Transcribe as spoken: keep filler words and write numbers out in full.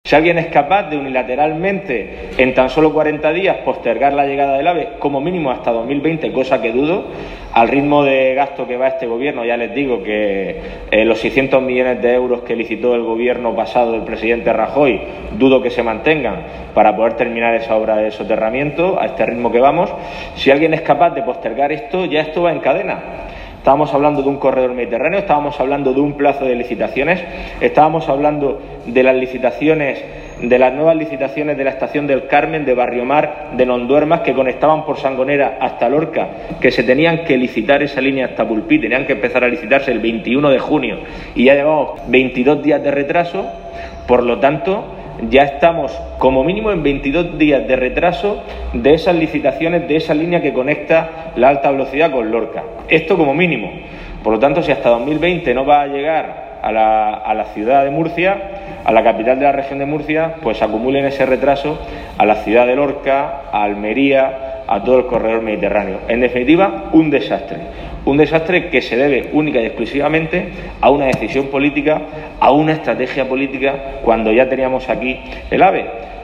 Si alguien es capaz de unilateralmente, en tan solo cuarenta días, postergar la llegada del AVE, como mínimo hasta dos mil veinte, cosa que dudo, al ritmo de gasto que va este gobierno, ya les digo que eh, los seiscientos millones de euros que licitó el gobierno pasado del presidente Rajoy, dudo que se mantengan para poder terminar esa obra de soterramiento a este ritmo que vamos. Si alguien es capaz de postergar esto, ya esto va en cadena. Estábamos hablando de un corredor mediterráneo, estábamos hablando de un plazo de licitaciones, estábamos hablando de las licitaciones, de las nuevas licitaciones de la estación del Carmen, de Barriomar, de Nonduermas, que conectaban por Sangonera hasta Lorca, que se tenían que licitar esa línea hasta Pulpí, tenían que empezar a licitarse el veintiuno de junio y ya llevamos veintidós días de retraso. Por lo tanto, ya estamos como mínimo en veintidós días de retraso de esas licitaciones, de esa línea que conecta la alta velocidad con Lorca. Esto como mínimo. Por lo tanto, si hasta dos mil veinte no va a llegar a la, a la ciudad de Murcia, a la capital de la región de Murcia, pues acumulen ese retraso a la ciudad de Lorca, a Almería, a todo el corredor mediterráneo. En definitiva, un desastre. Un desastre que se debe única y exclusivamente a una decisión política, a una estrategia política, cuando ya teníamos aquí el AVE.